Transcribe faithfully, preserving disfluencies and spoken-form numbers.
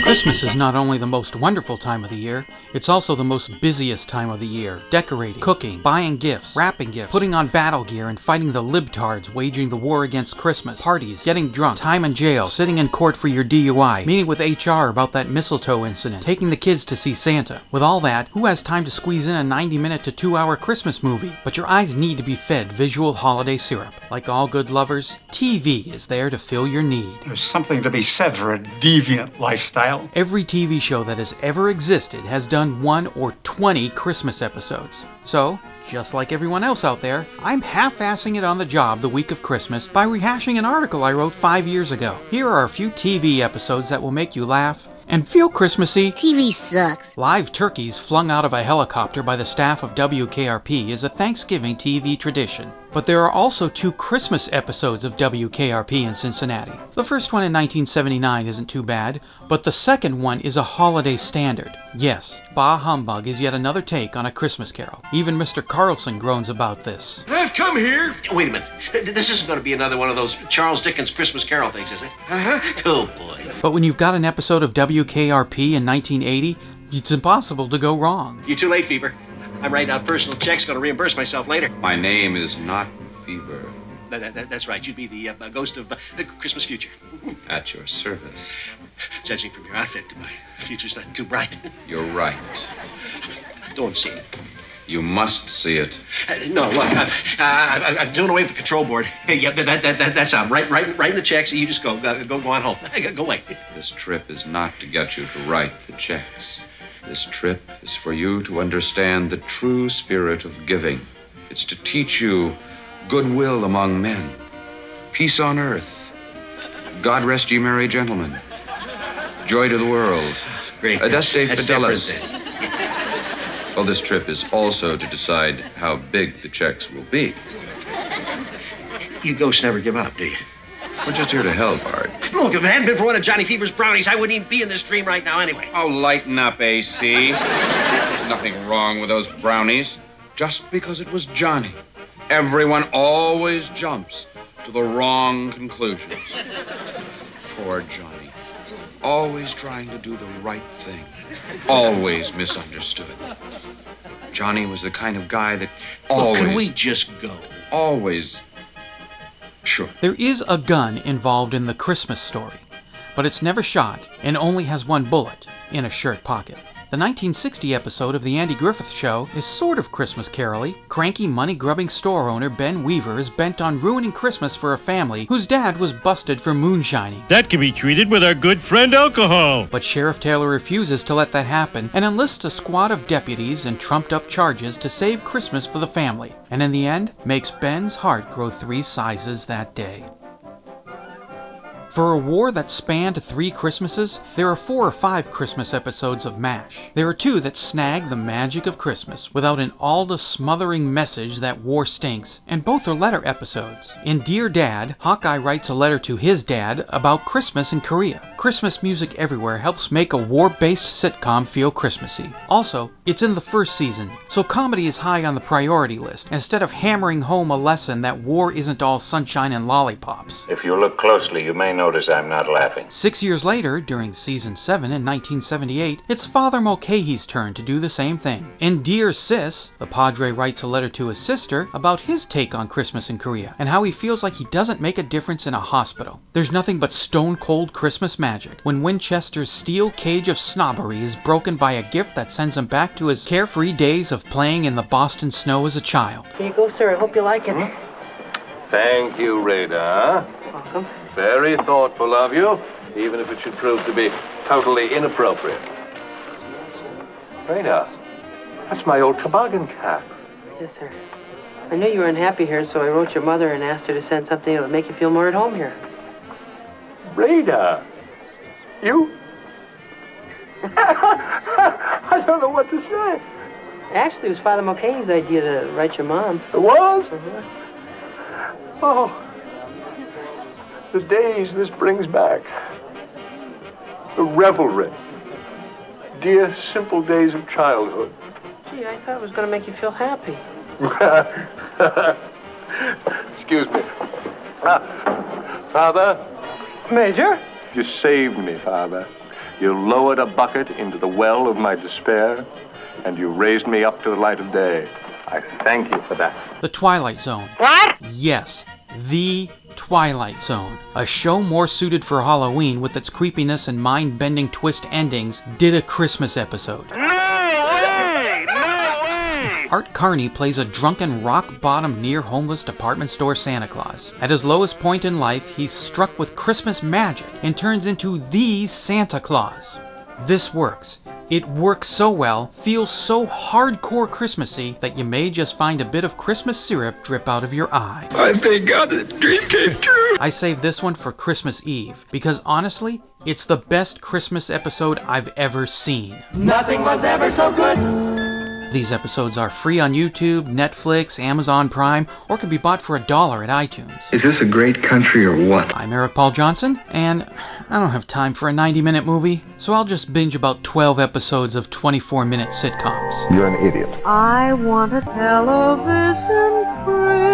Christmas is not only the most wonderful time of the year, it's also the most busiest time of the year. Decorating, cooking, buying gifts, wrapping gifts, putting on battle gear and fighting the libtards waging the war against Christmas, parties, getting drunk, time in jail, sitting in court for your D U I, meeting with H R about that mistletoe incident, taking the kids to see Santa. With all that, who has time to squeeze in a ninety minute to two hour Christmas movie? But your eyes need to be fed visual holiday syrup. Like all good lovers, T V is there to fill your need. There's something to be said for a deviant lifestyle. Every T V show that has ever existed has done one or twenty Christmas episodes. So, just like everyone else out there, I'm half-assing it on the job the week of Christmas by rehashing an article I wrote five years ago. Here are a few T V episodes that will make you laugh and feel Christmassy. T V sucks. Live turkeys flung out of a helicopter by the staff of W K R P is a Thanksgiving T V tradition. But there are also two Christmas episodes of W K R P in Cincinnati. The first one in nineteen seventy-nine isn't too bad, but the second one is a holiday standard. Yes, Bah Humbug is yet another take on A Christmas Carol. Even Mister Carlson groans about this. I've come here. Wait a minute. This isn't going to be another one of those Charles Dickens Christmas Carol things, is it? Uh-huh. Oh, boy. But when you've got an episode of W K R P in nineteen eighty, it's impossible to go wrong. You're too late, Fever. I'm writing out personal checks, going to reimburse myself later. My name is not Fever. That, that, that, that's right. You'd be the uh, ghost of uh, the Christmas future. At your service. Judging from your outfit, my future's not too bright. You're right. Don't see it. You must see it. Uh, no, look, uh, uh, I'm doing away with the control board. Hey, yeah, that, that, that, that's out. Write, write, write the checks. You just go, uh, go, go on home. Go away. This trip is not to get you to write the checks. This trip is for you to understand the true spirit of giving. It's to teach you goodwill among men, peace on earth. God rest ye merry gentlemen. Joy to the world. Great. Adeste That's fidelis. different. Well, this trip is also to decide how big the checks will be. You ghosts never give up, do you? We're just here to help, Art. Look, if it hadn't been for one of Johnny Fever's brownies, I wouldn't even be in this dream right now anyway. Oh, lighten up, A C. There's nothing wrong with those brownies. Just because it was Johnny. Everyone always jumps to the wrong conclusions. Poor Johnny. Always trying to do the right thing. Always misunderstood. Johnny was the kind of guy that always... Look, can we just go? Always... Sure. There is a gun involved in the Christmas Story, but it's never shot and only has one bullet in a shirt pocket. The nineteen sixty episode of The Andy Griffith Show is sort of Christmas carol-y. Cranky, money-grubbing store owner Ben Weaver is bent on ruining Christmas for a family whose dad was busted for moonshining. That can be treated with our good friend alcohol. But Sheriff Taylor refuses to let that happen and enlists a squad of deputies and trumped-up charges to save Christmas for the family, and in the end, makes Ben's heart grow three sizes that day. For a war that spanned three Christmases, there are four or five Christmas episodes of MASH. There are two that snag the magic of Christmas without an all-the-smothering message that war stinks, and both are letter episodes. In Dear Dad, Hawkeye writes a letter to his dad about Christmas in Korea. Christmas music everywhere helps make a war-based sitcom feel Christmassy. Also, it's in the first season, so comedy is high on the priority list, instead of hammering home a lesson that war isn't all sunshine and lollipops. If you look closely, you may notice I'm not laughing. Six years later, during season seven in nineteen seventy-eight, it's Father Mulcahy's turn to do the same thing. In Dear Sis, the Padre writes a letter to his sister about his take on Christmas in Korea, and how he feels like he doesn't make a difference in a hospital. There's nothing but stone-cold Christmas magic when Winchester's steel cage of snobbery is broken by a gift that sends him back to his carefree days of playing in the Boston snow as a child. Here you go, sir. I hope you like it. Thank you, Radar. Welcome. Very thoughtful of you, even if it should prove to be totally inappropriate. Radar, that's my old toboggan cap. Yes, sir. I knew you were unhappy here, so I wrote your mother and asked her to send something that would make you feel more at home here. Radar, you? I don't know what to say. Actually, it was Father Mulcahy's idea to write your mom. It was? Uh-huh. Oh. The days this brings back. The revelry. Dear, simple days of childhood. Gee, I thought it was going to make you feel happy. Excuse me. Ah, Father? Major? You saved me, Father. You lowered a bucket into the well of my despair, and you raised me up to the light of day. I thank you for that. The Twilight Zone. What? Yes, The Twilight Zone. A show more suited for Halloween with its creepiness and mind-bending twist endings did a Christmas episode. No way! No way! Art Carney plays a drunken, rock-bottom, near-homeless department store Santa Claus. At his lowest point in life, he's struck with Christmas magic and turns into the Santa Claus. This works. It works so well, feels so hardcore Christmassy, that you may just find a bit of Christmas syrup drip out of your eye. I thank God that the dream came true. I saved this one for Christmas Eve, because honestly, it's the best Christmas episode I've ever seen. Nothing was ever so good. These episodes are free on YouTube, Netflix, Amazon Prime, or can be bought for a dollar at iTunes. Is this a great country or what? I'm Eric Paul Johnson, and I don't have time for a ninety minute movie, so I'll just binge about twelve episodes of twenty-four minute sitcoms. You're an idiot. I want a television free.